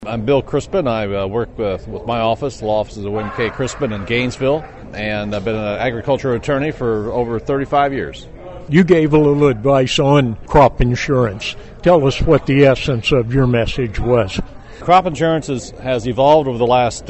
I'm Bill Crispin. I work with my office. The law office is of William K. Crispin in Gainesville, and I've been an agriculture attorney for over 35 years. You gave a little advice on crop insurance. Tell us what the essence of your message was. Crop insurance has evolved over the last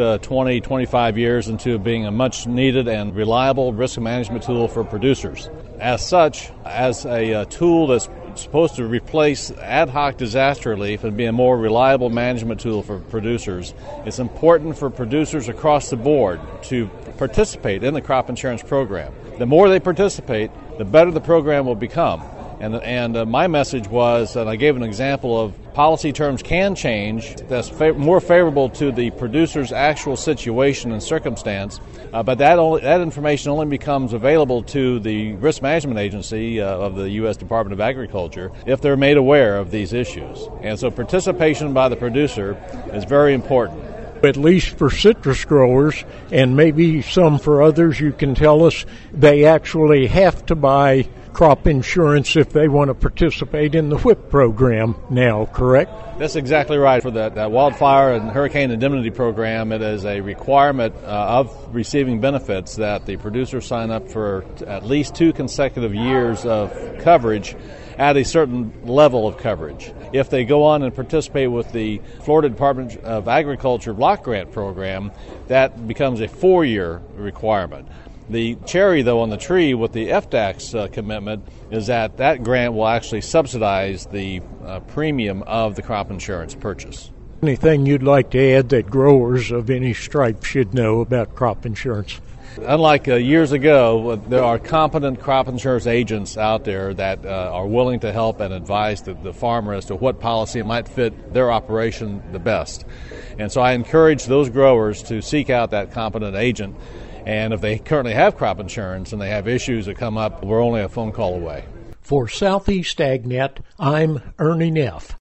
25 years into being a much needed and reliable risk management tool for producers. As such, as a tool that's supposed to replace ad hoc disaster relief and be a more reliable management tool for producers, it's important for producers across the board to participate in the crop insurance program. The more they participate, the better the program will become. And my message was, and I gave an example of policy terms can change that's more favorable to the producer's actual situation and circumstance, but that information only becomes available to the Risk Management Agency of the U.S. Department of Agriculture if they're made aware of these issues. And so participation by the producer is very important. At least for citrus growers, and maybe some for others, you can tell us they actually have to buy crop insurance if they want to participate in the WHIP program now, correct? That's exactly right. For that wildfire and hurricane indemnity program, it is a requirement of receiving benefits that the producers sign up for at least 2 consecutive years of coverage at a certain level of coverage. If they go on and participate with the Florida Department of Agriculture block grant program, that becomes a 4-year requirement. The cherry, though, on the tree with the FDACS commitment is that grant will actually subsidize the premium of the crop insurance purchase. Anything you'd like to add that growers of any stripe should know about crop insurance? Unlike years ago, there are competent crop insurance agents out there that are willing to help and advise the farmer as to what policy might fit their operation the best. And so I encourage those growers to seek out that competent agent. And if they currently have crop insurance and they have issues that come up, we're only a phone call away. For Southeast AgNet, I'm Ernie Neff.